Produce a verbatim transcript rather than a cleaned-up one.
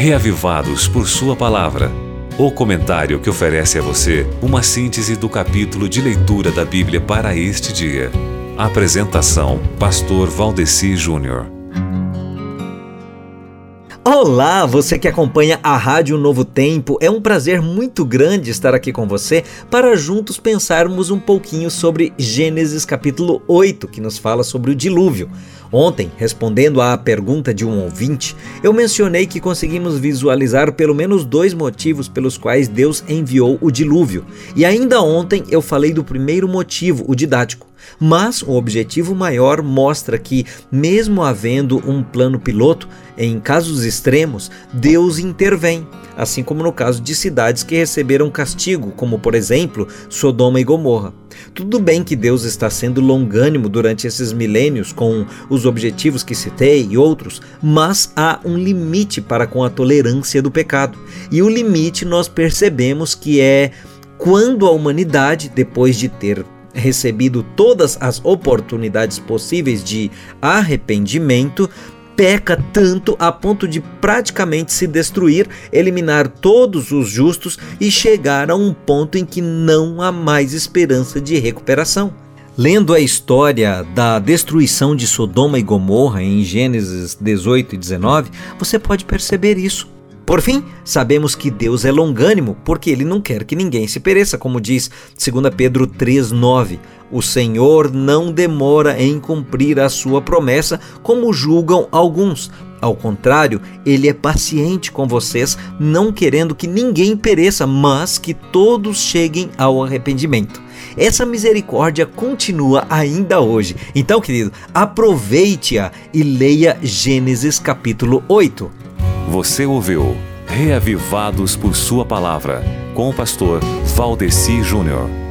Reavivados por Sua Palavra. O comentário que oferece a você uma síntese do capítulo de leitura da Bíblia para este dia. Apresentação: Pastor Valdeci Júnior. Olá, você que acompanha a Rádio Novo Tempo, é um prazer muito grande estar aqui com você para juntos pensarmos um pouquinho sobre Gênesis capítulo oito, que nos fala sobre o dilúvio. Ontem, respondendo à pergunta de um ouvinte, eu mencionei que conseguimos visualizar pelo menos dois motivos pelos quais Deus enviou o dilúvio. E ainda ontem eu falei do primeiro motivo, o didático. Mas o objetivo maior mostra que, mesmo havendo um plano piloto, em casos extremos, Deus intervém, assim como no caso de cidades que receberam castigo, como por exemplo, Sodoma e Gomorra. Tudo bem que Deus está sendo longânimo durante esses milênios com os objetivos que citei e outros, mas há um limite para com a tolerância do pecado. E o limite nós percebemos que é quando a humanidade, depois de ter recebido todas as oportunidades possíveis de arrependimento, peca tanto a ponto de praticamente se destruir, eliminar todos os justos e chegar a um ponto em que não há mais esperança de recuperação. Lendo a história da destruição de Sodoma e Gomorra em Gênesis dezoito e dezenove, você pode perceber isso. Por fim, sabemos que Deus é longânimo porque Ele não quer que ninguém se pereça, como diz dois Pedro três, nove. O Senhor não demora em cumprir a sua promessa, como julgam alguns. Ao contrário, Ele é paciente com vocês, não querendo que ninguém pereça, mas que todos cheguem ao arrependimento. Essa misericórdia continua ainda hoje. Então, querido, aproveite-a e leia Gênesis capítulo oito. Você ouviu Reavivados por Sua Palavra, com o pastor Valdeci Júnior.